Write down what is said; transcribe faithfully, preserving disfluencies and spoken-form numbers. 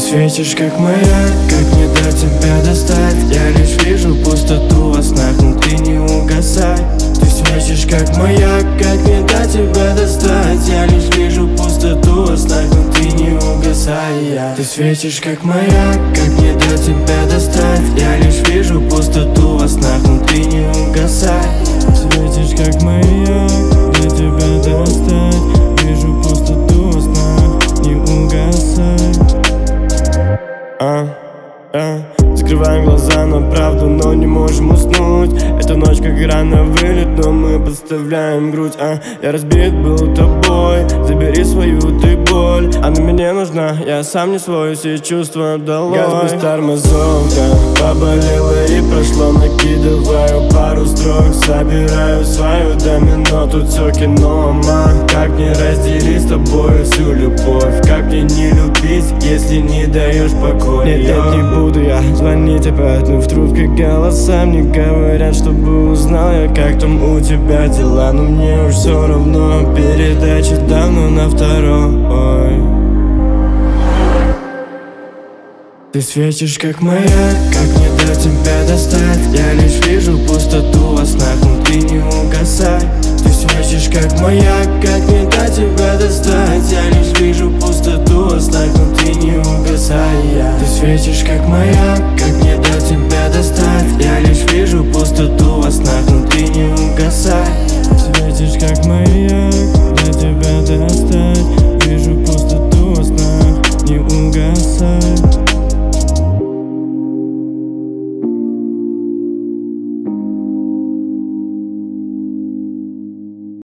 светишь как маяк, как мне до тебя достать? Я лишь вижу пустоту во снах, но ты не угасай. Ты светишь как маяк, как мне до тебя достать? Я лишь вижу пустоту во снах, но ты не угасай. Ты светишь как маяк, как мне до тебя достать? Я лишь вижу пустоту во снах, но ты не угасай. Светишь как маяк, до тебя достать? Вижу пустоту во снах, не угасай. А, а. Закрываем глаза на правду, но не можем уснуть. Эта ночь как игра на вылет, но мы подставляем грудь. А, я разбит был тобой, забери свою ты боль. Она мне нужна, я сам не свой, все чувства долой. Газ без тормозов, да, поболело и прошло. Накидываю пару строк, собираю свою домино. Тут все кино, ма. Как мне разделить с тобой всю любовь? Как мне не любить, если не даешь покоя? Нет, нет, не буду я звонить опять, но в трубке голоса мне говорят, чтобы узнал я, как там у тебя дела. Но мне уж все равно, передача давно на второй. Ты светишь как маяк, как мне до тебя достать? Я лишь вижу пустоту во снах, но ты не угасай. Ты светишь как маяк, как мне до тебя достать? Я лишь вижу пустоту во снах, но ты не угасай. Ты светишь как маяк, как мне до тебя достать? Я лишь вижу пустоту во снах, но ты не угасай.